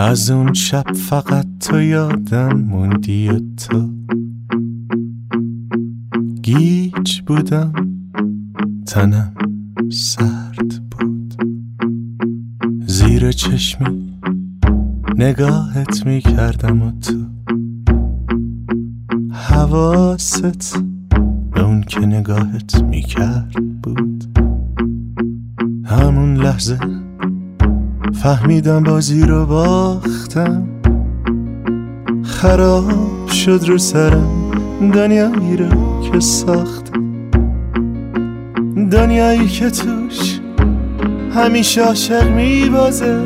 از اون شب فقط تو یادم موندی و تو گیج بودم، تنم سرد بود، زیر چشمی نگاهت میکردم و تو حواست به اون که نگاهت میکرد بود. همون لحظه فهمیدم بازی رو باختم، خراب شد رو سرم دنیایی رو که ساختم، دنیایی که توش همیشه عاشق میبازه،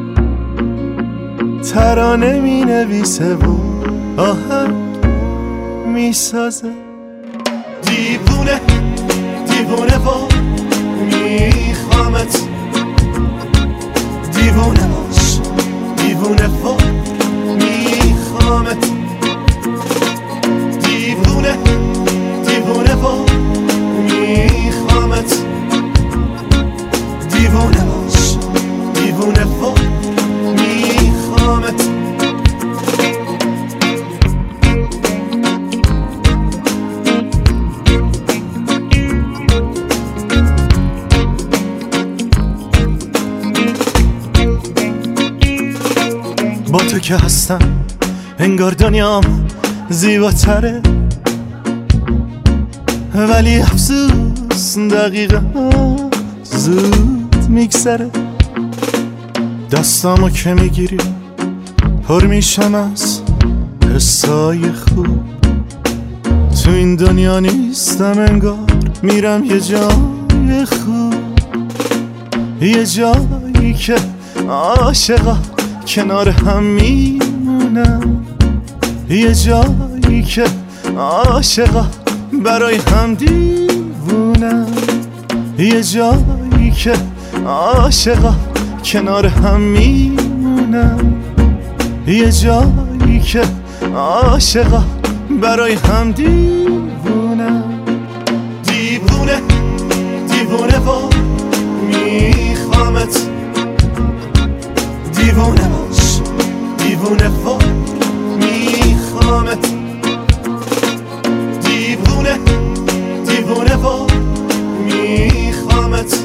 ترانه مینویسه و آهنگ میسازه. دیوونه دیوونه و میخوامت، دیوونه باش دیوونه و میخوامت، دیوونه دیوونه و میخوامت، دیوونه باش دیوونه و میخوامت. با تو که هستم انگار دنیام زیباتره، ولی افسوس دقیقا زود میگذره. دستامو که میگیری پر میشم از حسای خوب، تو این دنیا نیستم انگار میرم یه جای خوب، یه جایی که عاشقا کنار هم میمونم، یه جایی که عاشقا برای هم دیوونم، یه جایی که عاشقا کنار هم میمونم، یه جایی که عاشقا برای هم دیوونم. دیوونه دیوونه و میخوامت، دیوونه باش دیوونه و میخوامت، دیوونه دیوونه و میخوامت،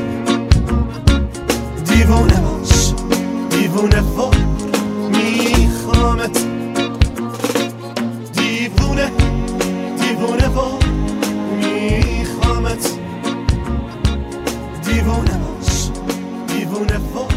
دیوونه باش دیوونه و میخوامت، دیوونه دیوونه و میخوامت، دیوونه باش دیوونه و